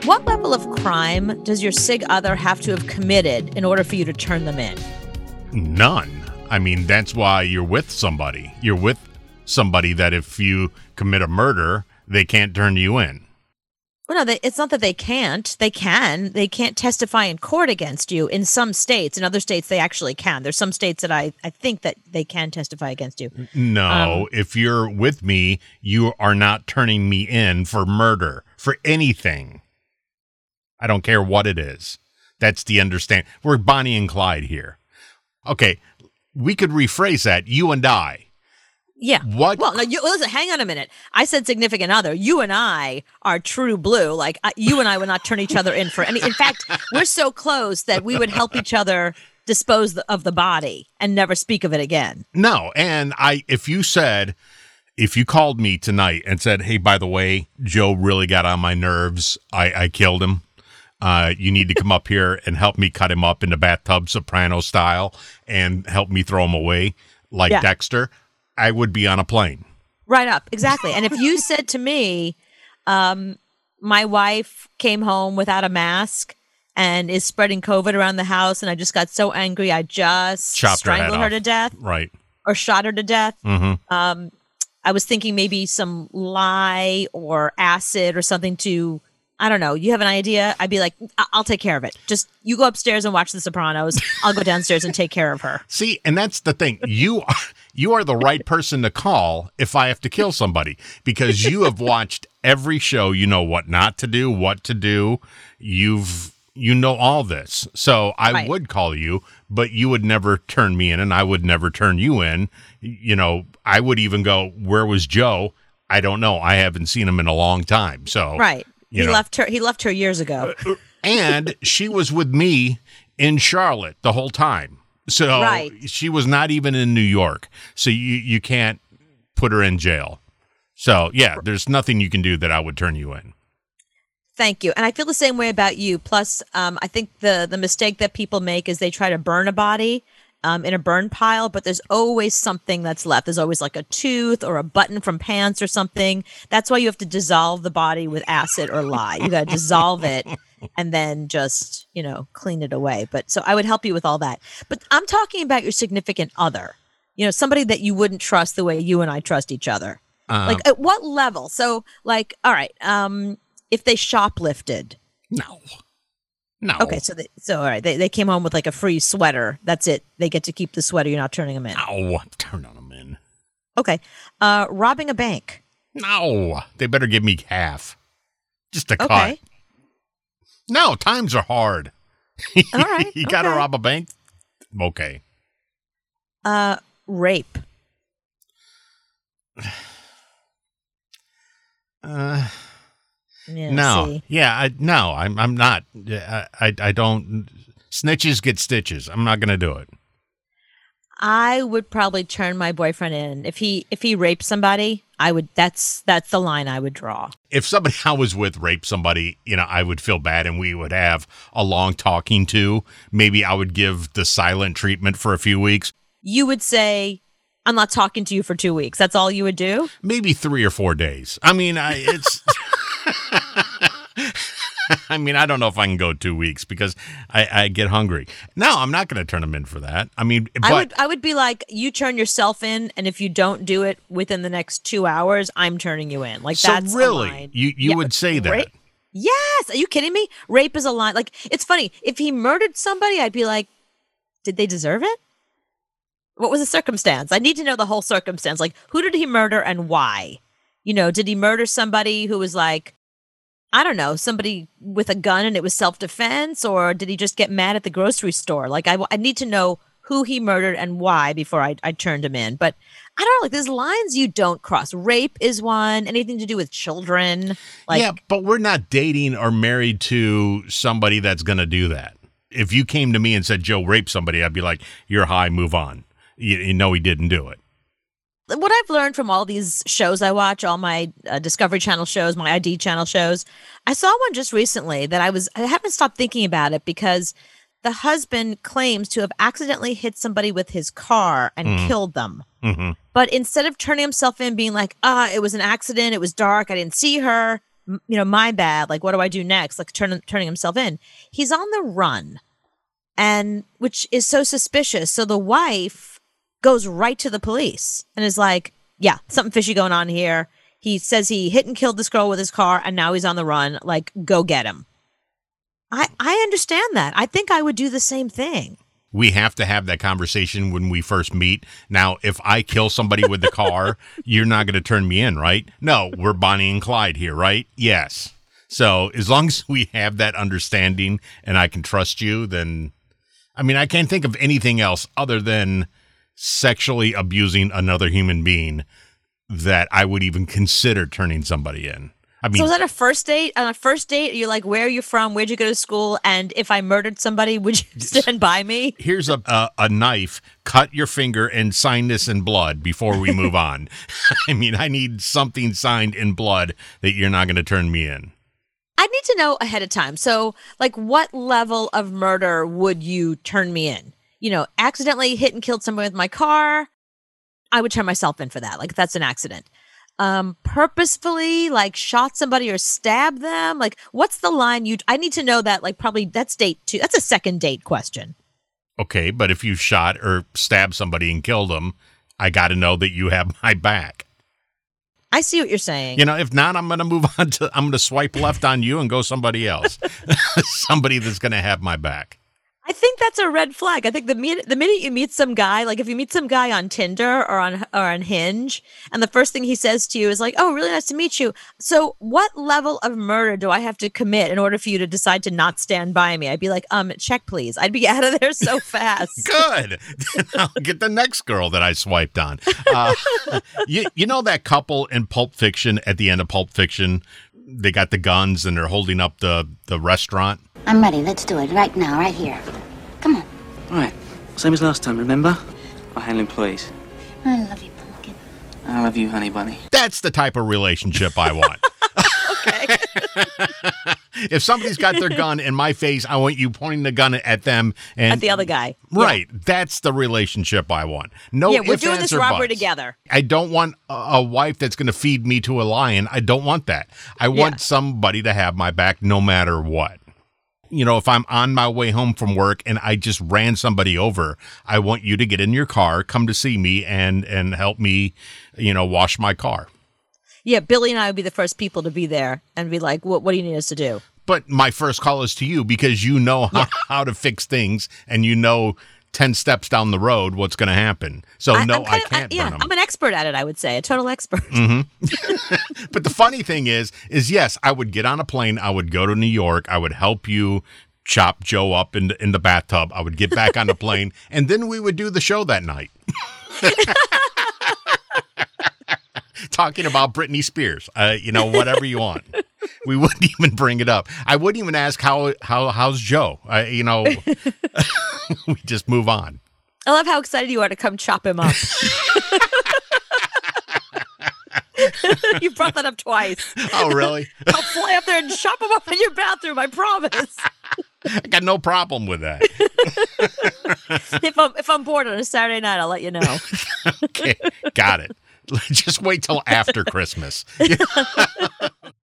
What level of crime does your sig other have to have committed in order for you to turn them in? None. I mean, that's why you're with somebody. You're with somebody that if you commit a murder, they can't turn you in. Well, no, it's not that they can't. They can. They can't testify in court against you in some states. In other states, they actually can. There's some states that I think that they can testify against you. No, if you're with me, you are not turning me in for murder, for anything. I don't care what it is. That's the understand. We're Bonnie and Clyde here. Okay, we could rephrase that. You and I. Yeah. What? Well, no, listen, hang on a minute. I said significant other. You and I are true blue. Like, you and I would not turn each other in for any. In fact, we're so close that we would help each other dispose of the body and never speak of it again. No, and if you called me tonight and said, hey, by the way, Joe really got on my nerves. I killed him. You need to come up here and help me cut him up in the bathtub, Soprano style, and help me throw him away like Dexter. I would be on a plane. Right up. Exactly. And if you said to me, my wife came home without a mask and is spreading COVID around the house, and I just got so angry, I just strangled her to death. Right. Or shot her to death. Mm-hmm. I was thinking maybe some lye or acid or something to, I don't know. You have an idea? I'd be like, I'll take care of it. Just you go upstairs and watch The Sopranos. I'll go downstairs and take care of her. See, and that's the thing. You are the right person to call if I have to kill somebody, because you have watched every show. You know what not to do, what to do. You know all this. So I would call you, but you would never turn me in, and I would never turn you in. You know, I would even go, where was Joe? I don't know. I haven't seen him in a long time. So right. He left her years ago. And she was with me in Charlotte the whole time. So she was not even in New York. So you can't put her in jail. So, yeah, there's nothing you can do that I would turn you in. Thank you. And I feel the same way about you. Plus, I think the mistake that people make is they try to burn a body in a burn pile, but there's always something that's left. There's always like a tooth or a button from pants or something. That's why you have to dissolve the body with acid or lye. You got to dissolve it and then just, clean it away. But so I would help you with all that. But I'm talking about your significant other, somebody that you wouldn't trust the way you and I trust each other. Like at what level? So like, all right, if they shoplifted. No. Okay, so all right, they came home with like a free sweater. That's it. They get to keep the sweater. You're not turning them in. No, I'm turning them in. Okay, robbing a bank. No, they better give me half. Just a cut. No, times are hard. All right, you got to rob a bank. Okay. Rape. Yeah, no. See? Yeah. I'm not. I don't. Snitches get stitches. I'm not going to do it. I would probably turn my boyfriend in if he raped somebody. I would. That's the line I would draw. If somebody I was with raped somebody, I would feel bad, and we would have a long talking to. Maybe I would give the silent treatment for a few weeks. You would say, I'm not talking to you for 2 weeks. That's all you would do? Maybe 3 or 4 days. I mean, it's. I mean, I don't know if I can go 2 weeks because I get hungry. No, I'm not going to turn them in for that. I mean, but I would be like, you turn yourself in, and if you don't do it within the next 2 hours, I'm turning you in. Like, so that's really, a line. you would say that? Rape? Yes. Are you kidding me? Rape is a line. Like, it's funny. If he murdered somebody, I'd be like, did they deserve it? What was the circumstance? I need to know the whole circumstance. Like, who did he murder and why? Did he murder somebody who was like, I don't know, somebody with a gun and it was self-defense, or did he just get mad at the grocery store? Like, I need to know who he murdered and why before I turned him in. But I don't know, like, there's lines you don't cross. Rape is one, anything to do with children. Like, yeah, but we're not dating or married to somebody that's going to do that. If you came to me and said, Joe raped somebody, I'd be like, you're high, move on. You know he didn't do it. What I've learned from all these shows I watch, all my Discovery Channel shows, my ID Channel shows, I saw one just recently that I haven't stopped thinking about it because the husband claims to have accidentally hit somebody with his car and killed them. Mm-hmm. But instead of turning himself in, being like, it was an accident, it was dark, I didn't see her. my bad. Like, what do I do next? Like turning himself in. He's on the run, and which is so suspicious. So the wife goes right to the police and is like, yeah, something fishy going on here. He says he hit and killed this girl with his car, and now he's on the run. Like, go get him. I understand that. I think I would do the same thing. We have to have that conversation when we first meet. Now, if I kill somebody with the car, you're not going to turn me in, right? No, we're Bonnie and Clyde here, right? Yes. So as long as we have that understanding and I can trust you, then, I mean, I can't think of anything else other than sexually abusing another human being that I would even consider turning somebody in. I mean, so was that a first date? On a first date, you're like, where are you from? Where'd you go to school? And if I murdered somebody, would you stand by me? Here's a knife. Cut your finger and sign this in blood before we move on. I mean, I need something signed in blood that you're not going to turn me in. I need to know ahead of time. So, like, what level of murder would you turn me in? Accidentally hit and killed someone with my car. I would turn myself in for that. Like, that's an accident. Purposefully, like, shot somebody or stabbed them? Like, what's the line I need to know that, like, probably that's date 2. That's a second date question. Okay, but if you shot or stabbed somebody and killed them, I got to know that you have my back. I see what you're saying. If not, I'm going to move on I'm going to swipe left on you and go somebody else. Somebody that's going to have my back. I think that's a red flag. I think the minute you meet some guy, like if you meet some guy on Tinder or on Hinge, and the first thing he says to you is like, "Oh, really nice to meet you." So, what level of murder do I have to commit in order for you to decide to not stand by me? I'd be like, check please. I'd be out of there so fast. Good. I'll get the next girl that I swiped on. You know that couple in Pulp Fiction, at the end of Pulp Fiction, they got the guns and they're holding up the restaurant. I'm ready. Let's do it right now, right here. Come on. Right. Same as last time, remember? I'll handle employees. I love you, Pumpkin. I love you, honey bunny. That's the type of relationship I want. Okay. If somebody's got their gun in my face, I want you pointing the gun at them and at the other guy. Right. Yeah. That's the relationship I want. No, we're doing this robbery together. I don't want a wife that's going to feed me to a lion. I don't want that. I want somebody to have my back no matter what. If I'm on my way home from work and I just ran somebody over, I want you to get in your car, come to see me, and help me, wash my car. Yeah, Billy and I would be the first people to be there and be like, what do you need us to do? But my first call is to you because you know how to fix things and 10 steps down the road what's going to happen. So I can't burn them. I'm an expert at it, I would say, a total expert. Mm-hmm. But the funny thing is yes, I would get on a plane. I would go to New York. I would help you chop Joe up in the bathtub. I would get back on the plane, and then we would do the show that night. Talking about Britney Spears, whatever you want. We wouldn't even bring it up. I wouldn't even ask how's Joe. We just move on. I love how excited you are to come chop him up. You brought that up twice. Oh, really? I'll fly up there and chop him up in your bathroom, I promise. I got no problem with that. If I'm bored on a Saturday night, I'll let you know. Okay, got it. Just wait till after Christmas.